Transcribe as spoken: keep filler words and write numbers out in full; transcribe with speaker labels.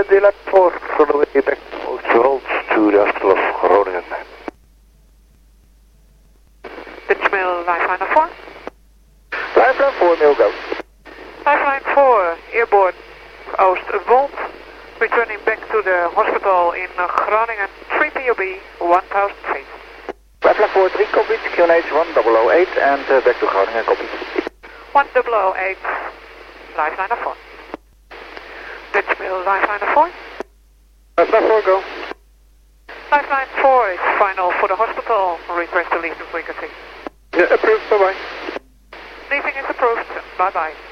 Speaker 1: uh, D L R four, following you back to hold to the hospital of Groningen.
Speaker 2: Dutchmail Lifeline four.
Speaker 1: Lifeline four, mail go.
Speaker 2: Lifeline four, airborne Oost-Wond, returning back to the hospital in uh, Groningen, three P O B, one thousand feet.
Speaker 1: Lifeline four, three copies, Q N H one thousand eight, and uh, back to Groningen, copy.
Speaker 2: one thousand eight, Lifeline four. Dutchmail Lifeline four.
Speaker 1: Lifeline four, go.
Speaker 2: Lifeline four is final for the hospital. Request to leave the frequency.
Speaker 1: Yeah, approved, bye-bye.
Speaker 2: Leaving is approved. Bye-bye.